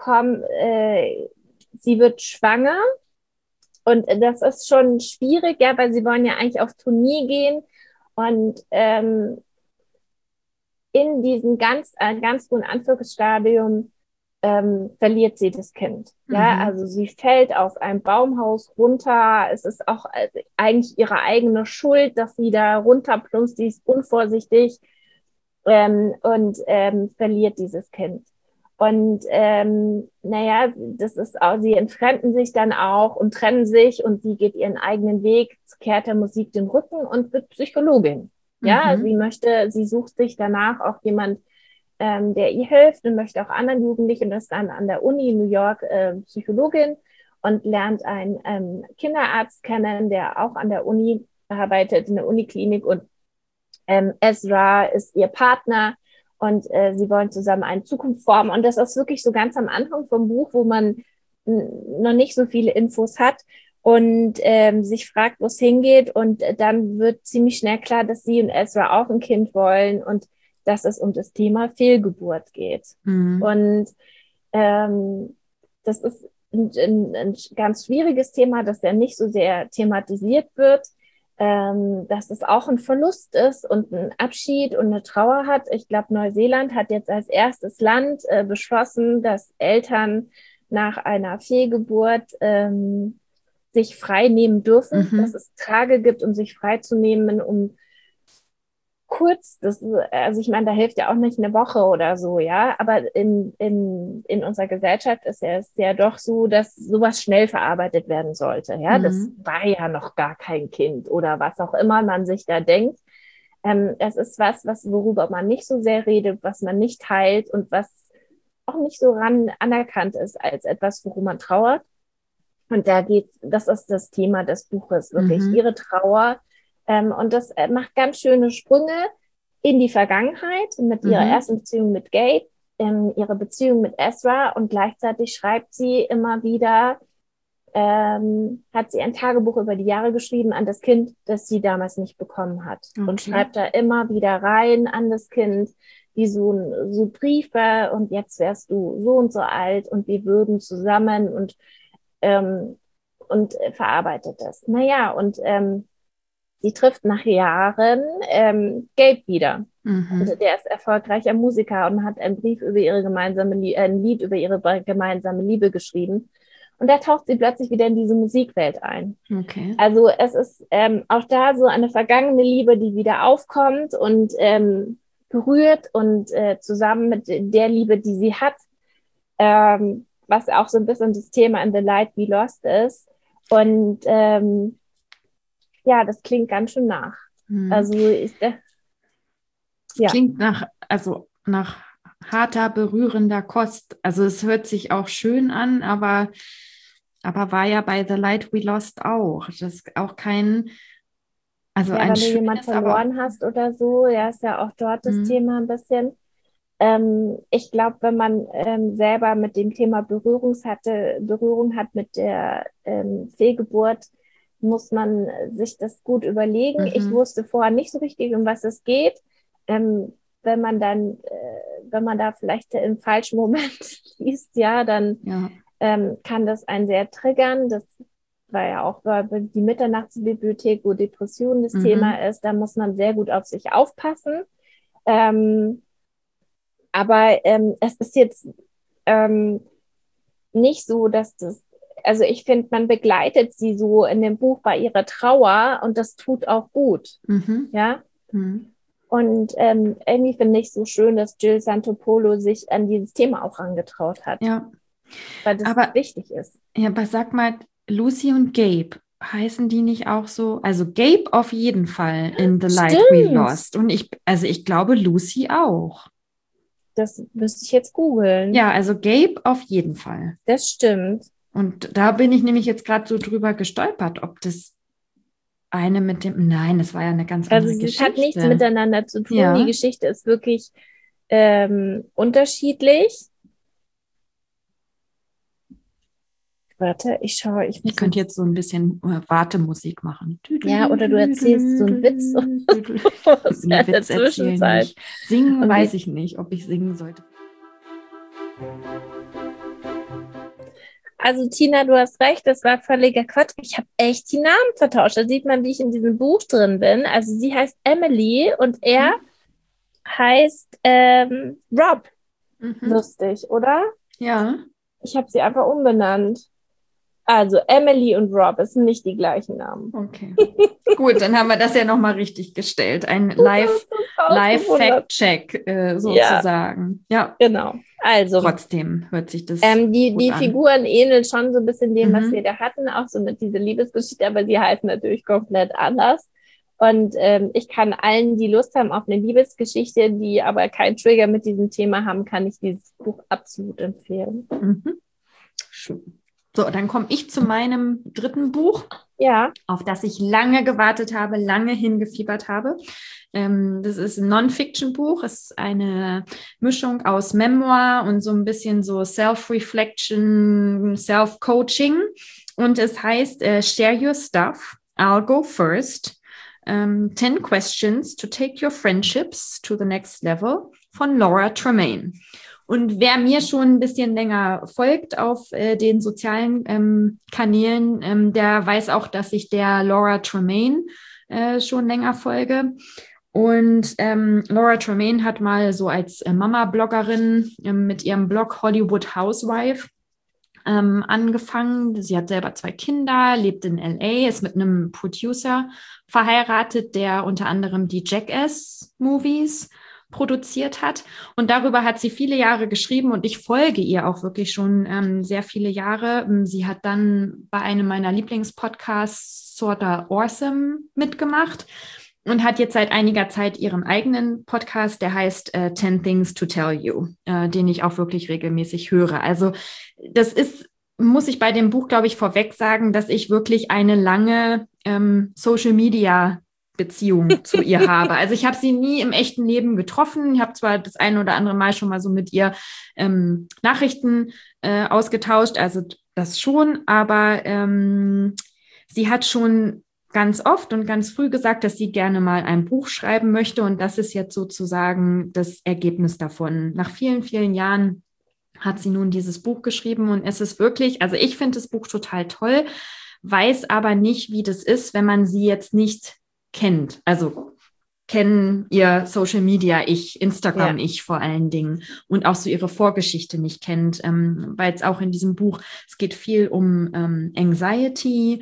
sie wird schwanger. Und das ist schon schwierig, ja, weil sie wollen ja eigentlich auf Tournee gehen. Und in diesem ganz hohen Anführungsstadium verliert sie das Kind. Ja, also sie fällt aus einem Baumhaus runter. Es ist auch eigentlich ihre eigene Schuld, dass sie da runterplumpst. Sie ist unvorsichtig und verliert dieses Kind. Und naja, das ist auch, sie entfremden sich dann auch und trennen sich und sie geht ihren eigenen Weg, kehrt der Musik den Rücken und wird Psychologin. Ja, sie sucht sich danach auch jemand, der ihr hilft und möchte auch anderen Jugendlichen, und ist dann an der Uni in New York Psychologin und lernt einen Kinderarzt kennen, der auch an der Uni arbeitet, in der Uniklinik, und Ezra ist ihr Partner und sie wollen zusammen eine Zukunft formen. Und das ist wirklich so ganz am Anfang vom Buch, wo man noch nicht so viele Infos hat und sich fragt, wo es hingeht. Und dann wird ziemlich schnell klar, dass sie und Ezra auch ein Kind wollen und dass es um das Thema Fehlgeburt geht. Und das ist ein ganz schwieriges Thema, das ja nicht so sehr thematisiert wird, dass es auch ein Verlust ist und ein Abschied und eine Trauer hat. Ich glaube, Neuseeland hat jetzt als erstes Land beschlossen, dass Eltern nach einer Fehlgeburt sich frei nehmen dürfen, dass es Tage gibt, um sich frei zu nehmen, um kurz, also ich meine, da hilft ja auch nicht eine Woche oder so, ja, aber in unserer Gesellschaft ist es ja doch so, dass sowas schnell verarbeitet werden sollte, ja, das war ja noch gar kein Kind oder was auch immer man sich da denkt. Es ist worüber man nicht so sehr redet, was man nicht teilt und was auch nicht so anerkannt ist als etwas, worum man trauert. Und das ist das Thema des Buches, wirklich ihre Trauer. Und das macht ganz schöne Sprünge in die Vergangenheit mit ihrer ersten Beziehung mit Gabe, ihre Beziehung mit Ezra, und gleichzeitig schreibt sie immer wieder, hat sie ein Tagebuch über die Jahre geschrieben an das Kind, das sie damals nicht bekommen hat. Und schreibt da immer wieder rein an das Kind, wie so Briefe, und jetzt wärst du so und so alt und wir würden zusammen, und verarbeitet das. Naja, und sie trifft nach Jahren Gabe wieder. Also der ist erfolgreicher Musiker und hat ein Lied über ihre gemeinsame Liebe geschrieben. Und da taucht sie plötzlich wieder in diese Musikwelt ein. Okay. Also es ist auch da so eine vergangene Liebe, die wieder aufkommt und berührt und zusammen mit der Liebe, die sie hat, was auch so ein bisschen das Thema in The Light We Lost ist. Und ja, das klingt ganz schön nach. Also klingt nach harter, berührender Kost. Also es hört sich auch schön an, aber war ja bei The Light We Lost auch. Das ist auch kein, also ja, ein wenn du jemanden verloren hast oder so, ja, ist ja auch dort das Thema ein bisschen. Ich glaube, wenn man selber mit dem Thema Berührung hat mit der Fehlgeburt, muss man sich das gut überlegen. Ich wusste vorher nicht so richtig, um was es geht. Wenn man da vielleicht im falschen Moment liest, ja, dann kann das einen sehr triggern. Das war ja auch bei die Mitternachtsbibliothek, wo Depression das Thema ist. Da muss man sehr gut auf sich aufpassen. Aber es ist jetzt nicht so, dass also ich finde, man begleitet sie so in dem Buch bei ihrer Trauer und das tut auch gut. Ja. Und irgendwie finde ich so schön, dass Jill Santopolo sich an dieses Thema auch rangetraut hat, Ja. weil das Aber, wichtig ist. ja, aber sag mal, Lucy und Gabe, heißen die nicht auch so? Also Gabe auf jeden Fall in The Light We Stimmt, Lost. Und ich glaube Lucy auch. das müsste ich jetzt googeln. Ja, also Gabe auf jeden Fall. Das stimmt. Und da bin ich nämlich jetzt gerade so drüber gestolpert, ob das eine mit dem, nein, das war ja eine ganz Also andere es hat nichts Geschichte. miteinander zu tun. Die Ja, Geschichte ist wirklich unterschiedlich. Warte, ich schaue, ich ich muss könnte jetzt. jetzt so ein bisschen Wartemusik machen. Ja, oder du erzählst so einen Witz aus Nee, der Witz erzählen Zwischenzeit. nicht. Singen Und weiß ich nicht, ob ich singen sollte. also Tina, du hast recht, das war völliger Quatsch. Ich habe echt die Namen vertauscht. Da sieht man, wie ich in diesem Buch drin bin. Also sie heißt Emily und er Hm? heißt Rob. Mhm. Lustig, oder? Ja, Ich habe sie einfach umbenannt. Also Emily und Rob, es sind nicht die gleichen Namen. okay. Gut, dann haben wir das ja nochmal richtig gestellt. Ein Du hast es rausgewundert. Live-Fact-Check Ja, sozusagen. Ja, genau. Also, trotzdem hört sich das gut die an. Figuren ähneln schon so ein bisschen dem, was wir Mhm. da hatten, auch so mit dieser Liebesgeschichte, aber sie heißen natürlich komplett anders. Und ich kann allen, die Lust haben auf eine Liebesgeschichte, die aber keinen Trigger mit diesem Thema haben, kann ich dieses Buch absolut empfehlen. Mhm. Schön. So, dann komme ich zu meinem dritten Buch, Ja, auf das ich lange gewartet habe, lange hingefiebert habe. Das ist ein Non-Fiction-Buch. Es ist eine Mischung aus Memoir und so ein bisschen so Self-Reflection, Self-Coaching. Und es heißt Share Your Stuff, I'll Go First. 10 Questions to Take Your Friendships to the Next Level von Laura Tremaine. Und wer mir schon ein bisschen länger folgt auf den sozialen Kanälen, der weiß auch, dass ich der Laura Tremaine schon länger folge. Und Laura Tremaine hat mal so als Mama-Bloggerin mit ihrem Blog Hollywood Housewife angefangen. Sie hat selber 2 Kinder, lebt in LA, ist mit einem Producer verheiratet, der unter anderem die Jackass-Movies produziert hat. Und darüber hat sie viele Jahre geschrieben und ich folge ihr auch wirklich schon sehr viele Jahre. Sie hat dann bei einem meiner Lieblingspodcasts Sorta Awesome mitgemacht und hat jetzt seit einiger Zeit ihren eigenen Podcast, der heißt 10 Things to Tell You, den ich auch wirklich regelmäßig höre. Also das ist, muss ich bei dem Buch, glaube ich, vorweg sagen, dass ich wirklich eine lange Social-Media Beziehung zu ihr habe. Also ich habe sie nie im echten Leben getroffen. Ich habe zwar das ein oder andere Mal schon mal so mit ihr Nachrichten ausgetauscht, also das schon, aber sie hat schon ganz oft und ganz früh gesagt, dass sie gerne mal ein Buch schreiben möchte und das ist jetzt sozusagen das Ergebnis davon. Nach vielen, vielen Jahren hat sie nun dieses Buch geschrieben und es ist wirklich, also ich finde das Buch total toll, weiß aber nicht, wie das ist, wenn man sie jetzt nicht kennt. Also kennen ihr Social Media ich, Instagram ich vor allen Dingen und auch so ihre Vorgeschichte nicht kennt, weil es auch in diesem Buch, es geht viel um Anxiety,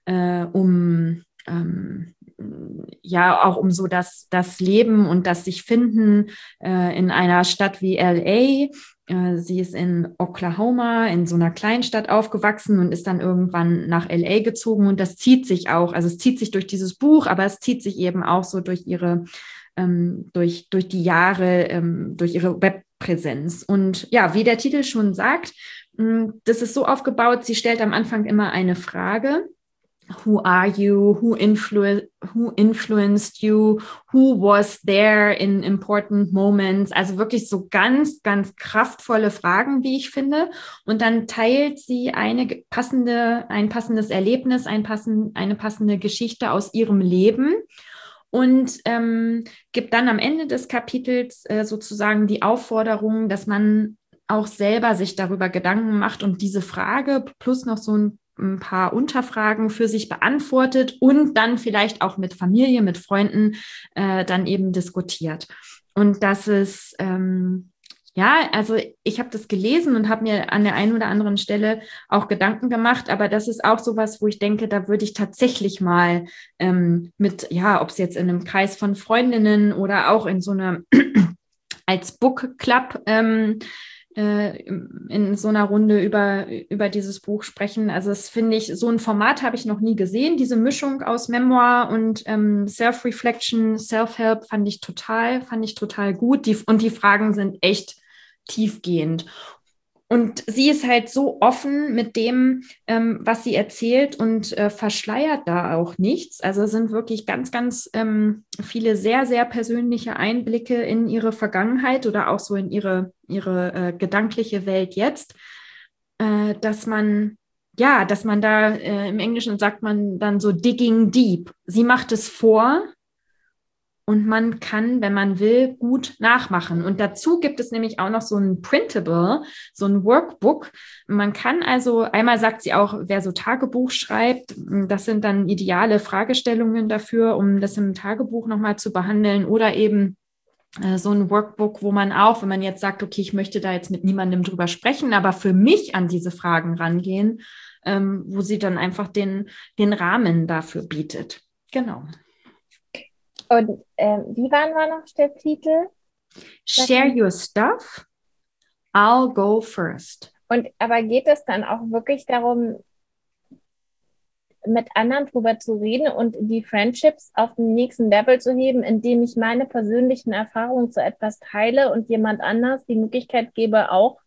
ja, auch um so das Leben und das sich finden in einer Stadt wie LA. Sie ist in Oklahoma, in so einer Kleinstadt aufgewachsen und ist dann irgendwann nach LA gezogen und das zieht sich auch, also es zieht sich durch dieses Buch, aber es zieht sich eben auch so durch ihre, durch die Jahre, durch ihre Webpräsenz. Und ja, wie der Titel schon sagt, das ist so aufgebaut, sie stellt am Anfang immer eine Frage. Who are you? Who influenced you? Who was there in important moments? Also wirklich so ganz, ganz kraftvolle Fragen, wie ich finde. Und dann teilt sie ein passendes Erlebnis, eine passende Geschichte aus ihrem Leben und gibt dann am Ende des Kapitels sozusagen die Aufforderung, dass man auch selber sich darüber Gedanken macht und diese Frage plus noch so ein paar Unterfragen für sich beantwortet und dann vielleicht auch mit Familie, mit Freunden dann eben diskutiert. Und das ist Ja, also ich habe das gelesen und habe mir an der einen oder anderen Stelle auch Gedanken gemacht, aber das ist auch sowas, wo ich denke, da würde ich tatsächlich mal mit, ja, ob es jetzt in einem Kreis von Freundinnen oder auch in so einer als Book Club in so einer Runde über dieses Buch sprechen. Also das finde ich, so ein Format habe ich noch nie gesehen. Diese Mischung aus Memoir und Self-Reflection, Self-Help fand ich total gut. Und die Fragen sind echt tiefgehend. Und sie ist halt so offen mit dem, was sie erzählt und verschleiert da auch nichts. Also es sind wirklich ganz viele sehr, sehr persönliche Einblicke in ihre Vergangenheit oder auch so in ihre gedankliche Welt jetzt, dass man, ja, dass man da, im Englischen sagt man dann so digging deep. Sie macht es vor. Und man kann, wenn man will, gut nachmachen. Und dazu gibt es nämlich auch noch so ein Printable, so ein Workbook. Man kann also, einmal sagt sie auch, wer so Tagebuch schreibt, das sind dann ideale Fragestellungen dafür, um das im Tagebuch nochmal zu behandeln. Oder eben so ein Workbook, wo man auch, wenn man jetzt sagt, okay, ich möchte da jetzt mit niemandem drüber sprechen, aber für mich an diese Fragen rangehen, wo sie dann einfach den Rahmen dafür bietet. Genau. Und wie war noch der Titel? Share your stuff. I'll go first. Und aber geht es dann auch wirklich darum, mit anderen drüber zu reden und die Friendships auf den nächsten Level zu heben, indem ich meine persönlichen Erfahrungen zu etwas teile und jemand anders die Möglichkeit gebe, auch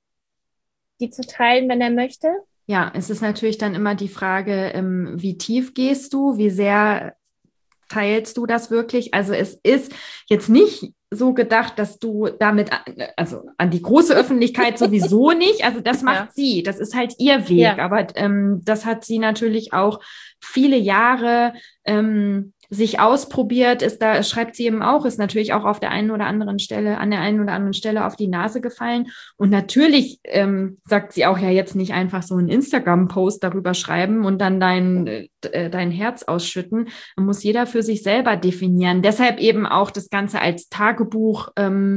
die zu teilen, wenn er möchte? Ja, es ist natürlich dann immer die Frage, wie tief gehst du, wie sehr teilst du das wirklich? Also es ist jetzt nicht so gedacht, dass du damit, also an die große Öffentlichkeit sowieso nicht, also das macht sie, das ist halt ihr Weg, aber das hat sie natürlich auch viele Jahre sich ausprobiert, schreibt sie eben auch, ist natürlich auch auf der einen oder anderen Stelle, an der einen oder anderen Stelle auf die Nase gefallen. Und natürlich sagt sie auch ja jetzt nicht einfach so einen Instagram-Post darüber schreiben und dann dein Herz ausschütten. Man muss jeder für sich selber definieren. Deshalb eben auch das Ganze als Tagebuch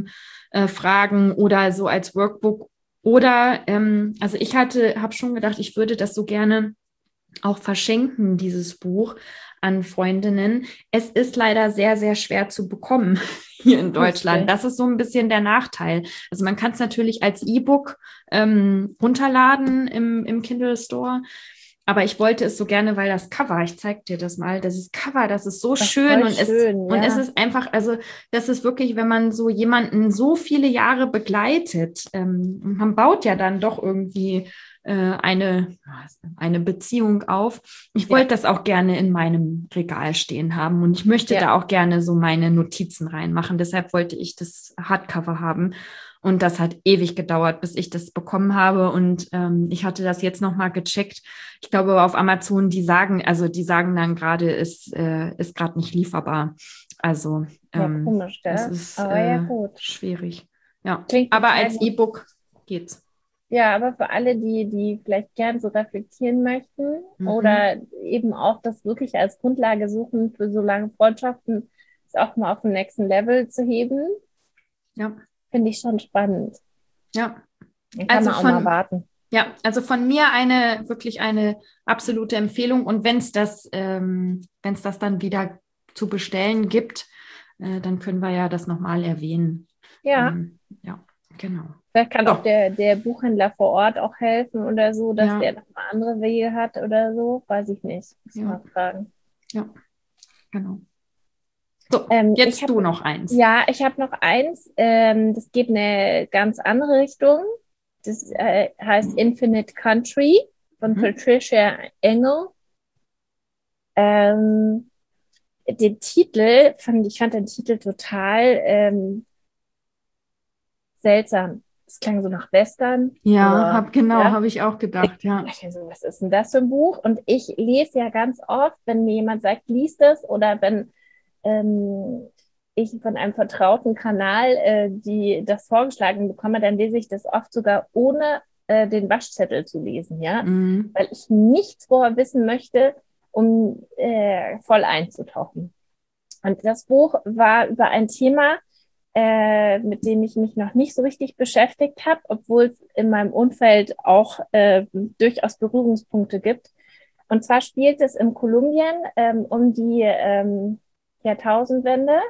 fragen oder so als Workbook. Oder, also ich habe schon gedacht, ich würde das so gerne auch verschenken, dieses Buch an Freundinnen. Es ist leider sehr, sehr schwer zu bekommen hier in Deutschland. Das ist so ein bisschen der Nachteil. Also man kann es natürlich als E-Book runterladen im Kindle Store. Aber ich wollte es so gerne, weil das Cover, ich zeige dir das mal, das Cover, das ist so schön und es ist einfach, also das ist wirklich, wenn man so jemanden so viele Jahre begleitet, man baut ja dann doch irgendwie eine Beziehung auf. Ich wollte das auch gerne in meinem Regal stehen haben und ich möchte da auch gerne so meine Notizen reinmachen. Deshalb wollte ich das Hardcover haben. Und das hat ewig gedauert, bis ich das bekommen habe. Und ich hatte das jetzt nochmal gecheckt. Ich glaube, auf Amazon, die sagen dann gerade, ist gerade nicht lieferbar. Also komisch, das ist schwierig. Ja, aber als E-Book geht's. Ja, aber für alle, die vielleicht gern so reflektieren möchten oder eben auch das wirklich als Grundlage suchen für so lange Freundschaften, es auch mal auf den nächsten Level zu heben. Ja. Finde ich schon spannend. Ja. Dann kann man auch mal warten. Ja, also von mir wirklich eine absolute Empfehlung. Und wenn es das dann wieder zu bestellen gibt, dann können wir ja das nochmal erwähnen. Ja. Ja, genau. Vielleicht kann auch der Buchhändler vor Ort auch helfen oder so, dass der nochmal andere Wege hat oder so. Weiß ich nicht. Muss mal fragen. Ja, genau. So, jetzt du noch eins. Ja, ich habe noch eins. Das geht in eine ganz andere Richtung. Das heißt Infinite Country von Patricia Engel. Den Titel, ich fand den Titel total seltsam. Es klang so nach Western. Ja, habe ich auch gedacht, ja. Ich dachte so, was ist denn das für ein Buch? Und ich lese ja ganz oft, wenn mir jemand sagt, lies das, oder wenn ich von einem vertrauten Kanal das vorgeschlagen bekomme, dann lese ich das oft sogar ohne den Waschzettel zu lesen, ja, weil ich nichts vorher wissen möchte, um voll einzutauchen. Und das Buch war über ein Thema, mit dem ich mich noch nicht so richtig beschäftigt habe, obwohl es in meinem Umfeld auch durchaus Berührungspunkte gibt. Und zwar spielt es in Kolumbien um die Jahrtausendwende,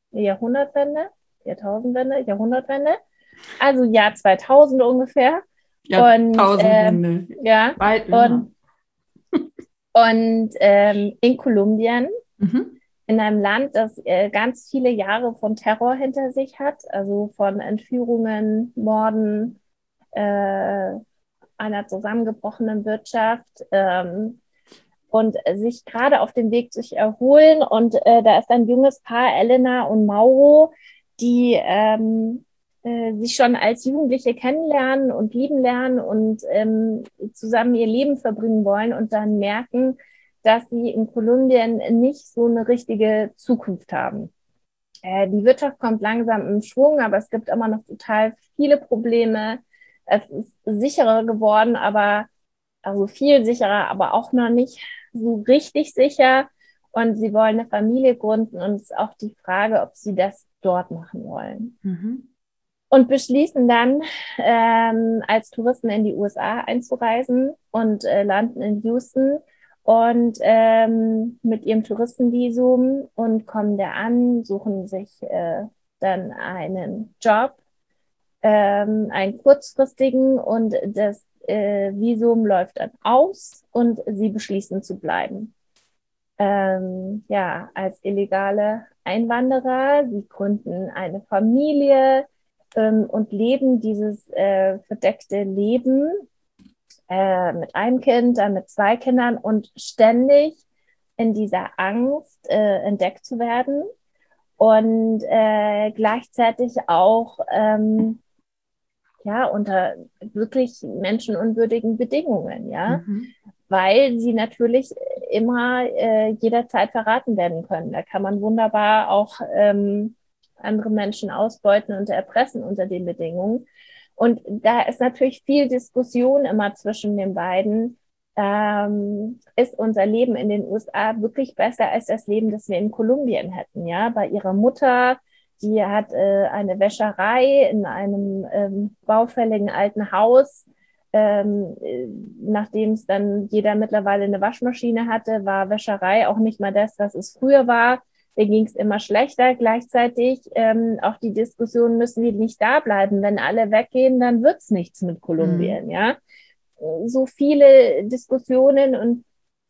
Jahrhundertwende, also Jahr 2000 ungefähr. Jahrtausendwende. Ja, Weit, und in Kolumbien, in einem Land, das ganz viele Jahre von Terror hinter sich hat, also von Entführungen, Morden, einer zusammengebrochenen Wirtschaft und sich gerade auf dem Weg zu sich erholen. Und da ist ein junges Paar, Elena und Mauro, die sich schon als Jugendliche kennenlernen und lieben lernen und zusammen ihr Leben verbringen wollen und dann merken, dass sie in Kolumbien nicht so eine richtige Zukunft haben. Die Wirtschaft kommt langsam im Schwung, aber es gibt immer noch total viele Probleme. Es ist sicherer geworden, also viel sicherer, aber auch noch nicht so richtig sicher. Und sie wollen eine Familie gründen und es ist auch die Frage, ob sie das dort machen wollen. Und beschließen dann, als Touristen in die USA einzureisen und landen in Houston und mit ihrem Touristenvisum und kommen da an, suchen sich dann einen Job, einen kurzfristigen, und das Visum läuft dann aus und sie beschließen zu bleiben. Als illegale Einwanderer. Sie gründen eine Familie und leben dieses verdeckte Leben mit einem Kind, dann mit 2 Kindern und ständig in dieser Angst entdeckt zu werden und gleichzeitig auch unter wirklich menschenunwürdigen Bedingungen, weil sie natürlich immer jederzeit verraten werden können. Da kann man wunderbar auch andere Menschen ausbeuten und erpressen unter den Bedingungen. Und da ist natürlich viel Diskussion immer zwischen den beiden. Ist unser Leben in den USA wirklich besser als das Leben, das wir in Kolumbien hätten? Ja, bei ihrer Mutter, die hat eine Wäscherei in einem baufälligen alten Haus. Nachdem es dann jeder mittlerweile eine Waschmaschine hatte, war Wäscherei auch nicht mal das, was es früher war. Da ging es immer schlechter. Gleichzeitig auch die Diskussion, müssen wir nicht da bleiben? Wenn alle weggehen, dann wird es nichts mit Kolumbien. Ja, so viele Diskussionen und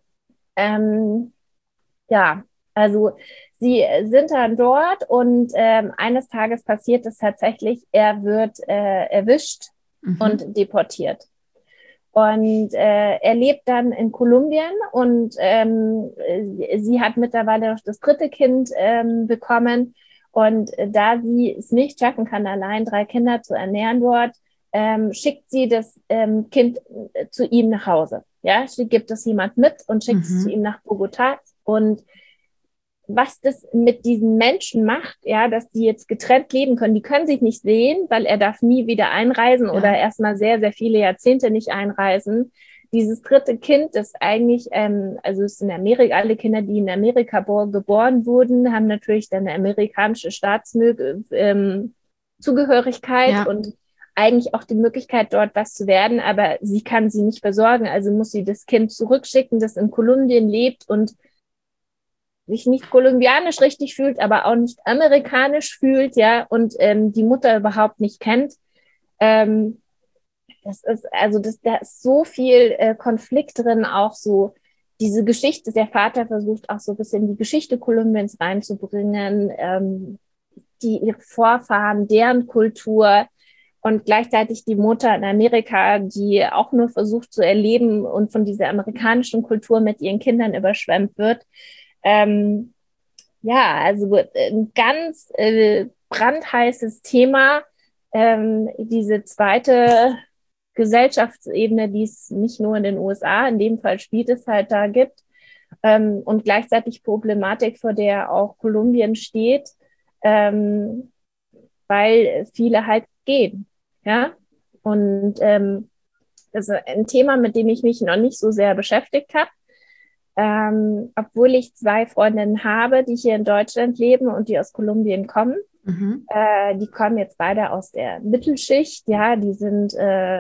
also sie sind dann dort und eines Tages passiert es tatsächlich, er wird erwischt und deportiert. Und er lebt dann in Kolumbien und sie hat mittlerweile noch das 3. Kind bekommen. Und da sie es nicht schaffen kann, allein 3 Kinder zu ernähren dort, schickt sie das Kind zu ihm nach Hause. Ja, sie gibt es jemand mit und schickt es zu ihm nach Bogotá. Und was das mit diesen Menschen macht, ja, dass die jetzt getrennt leben können, die können sich nicht sehen, weil er darf nie wieder einreisen oder erstmal sehr, sehr viele Jahrzehnte nicht einreisen. Dieses 3. Kind, das eigentlich, also es sind Amerika, alle Kinder, die in Amerika geboren wurden, haben natürlich dann eine amerikanische Zugehörigkeit und eigentlich auch die Möglichkeit, dort was zu werden, aber sie kann sie nicht versorgen, also muss sie das Kind zurückschicken, das in Kolumbien lebt und sich nicht kolumbianisch richtig fühlt, aber auch nicht amerikanisch fühlt, ja, und die Mutter überhaupt nicht kennt. Da ist so viel Konflikt drin, auch so diese Geschichte. Der Vater versucht auch so ein bisschen die Geschichte Kolumbiens reinzubringen, ihre Vorfahren, deren Kultur, und gleichzeitig die Mutter in Amerika, die auch nur versucht zu erleben und von dieser amerikanischen Kultur mit ihren Kindern überschwemmt wird. Also ein ganz brandheißes Thema, diese zweite Gesellschaftsebene, die es nicht nur in den USA, in dem Fall spielt es halt da gibt, und gleichzeitig Problematik, vor der auch Kolumbien steht, weil viele halt gehen, ja, und das ist ein Thema, mit dem ich mich noch nicht so sehr beschäftigt habe. Obwohl ich 2 Freundinnen habe, die hier in Deutschland leben und die aus Kolumbien kommen. Die kommen jetzt beide aus der Mittelschicht, ja, die sind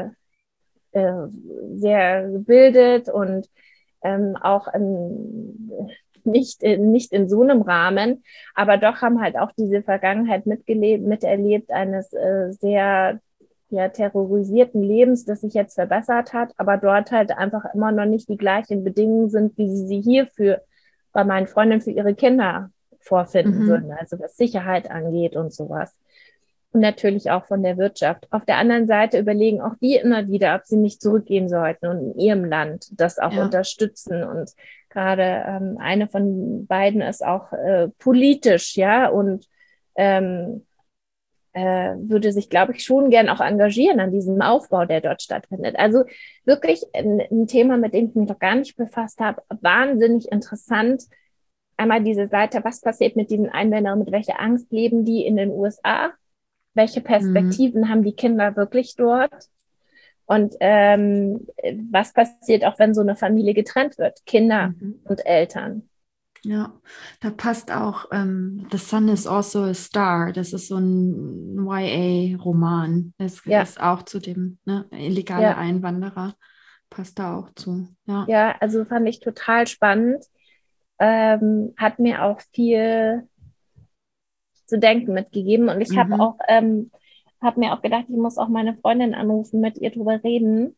sehr gebildet und auch nicht in so einem Rahmen, aber doch haben halt auch diese Vergangenheit miterlebt eines sehr terrorisierten Lebens, das sich jetzt verbessert hat, aber dort halt einfach immer noch nicht die gleichen Bedingungen sind, wie sie hier bei meinen Freundinnen für ihre Kinder vorfinden würden, also was Sicherheit angeht und sowas. Und natürlich auch von der Wirtschaft. Auf der anderen Seite überlegen auch die immer wieder, ob sie nicht zurückgehen sollten und in ihrem Land das auch unterstützen. Und gerade eine von beiden ist auch politisch, ja, und würde sich, glaube ich, schon gern auch engagieren an diesem Aufbau, der dort stattfindet. Also wirklich ein Thema, mit dem ich mich noch gar nicht befasst habe, wahnsinnig interessant. Einmal diese Seite, was passiert mit diesen Einwanderern, mit welcher Angst leben die in den USA? Welche Perspektiven haben die Kinder wirklich dort? Und was passiert auch, wenn so eine Familie getrennt wird? Kinder und Eltern. Ja, da passt auch The Sun is also a Star. Das ist so ein YA-Roman. Das ist auch zu dem illegale Einwanderer. Passt da auch zu. Ja, also fand ich total spannend. Hat mir auch viel zu denken mitgegeben. Und ich habe mir auch gedacht, ich muss auch meine Freundin anrufen, mit ihr drüber reden.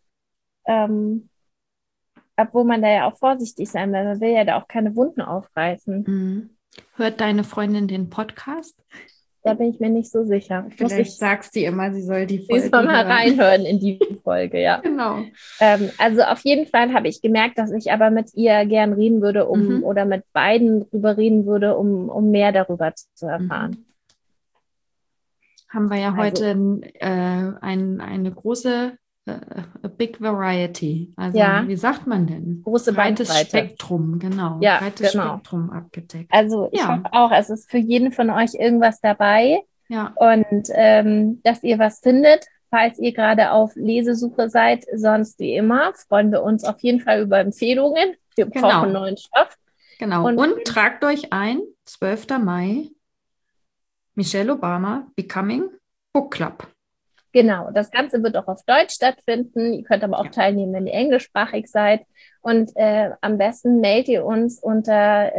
Obwohl man da ja auch vorsichtig sein will. Man will ja da auch keine Wunden aufreißen. Hört deine Freundin den Podcast? Da bin ich mir nicht so sicher. Vielleicht sagst du immer, sie soll die Folge mal reinhören in die Folge, ja. Genau. Also auf jeden Fall habe ich gemerkt, dass ich aber mit ihr gern reden würde, oder mit beiden drüber reden würde, um mehr darüber zu erfahren. Haben wir ja heute eine große a big variety. Also wie sagt man denn? Große breites Spektrum, genau. Ja, breites Spektrum abgedeckt. Also ich hoffe auch, es ist für jeden von euch irgendwas dabei. Ja. Und dass ihr was findet, falls ihr gerade auf Lesesuche seid. Sonst wie immer freuen wir uns auf jeden Fall über Empfehlungen. Wir brauchen neuen Stoff. Genau. Und tragt euch ein, 12. Mai, Michelle Obama, Becoming Book Club. Genau, das Ganze wird auch auf Deutsch stattfinden. Ihr könnt aber auch teilnehmen, wenn ihr englischsprachig seid. Und am besten mailt ihr uns unter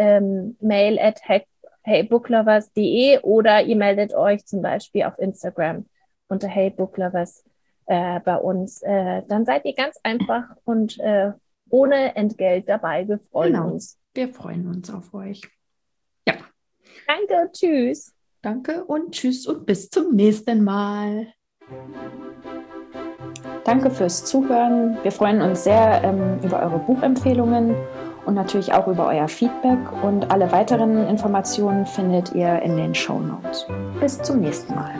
mail@heybooklovers.de oder ihr meldet euch zum Beispiel auf Instagram unter heybooklovers bei uns. Dann seid ihr ganz einfach und ohne Entgelt dabei. Wir freuen uns. Wir freuen uns auf euch. Ja. Danke, tschüss. Danke und tschüss und bis zum nächsten Mal. Danke fürs Zuhören. Wir freuen uns sehr über eure Buchempfehlungen und natürlich auch über euer Feedback. Und alle weiteren Informationen findet ihr in den Shownotes. Bis zum nächsten Mal.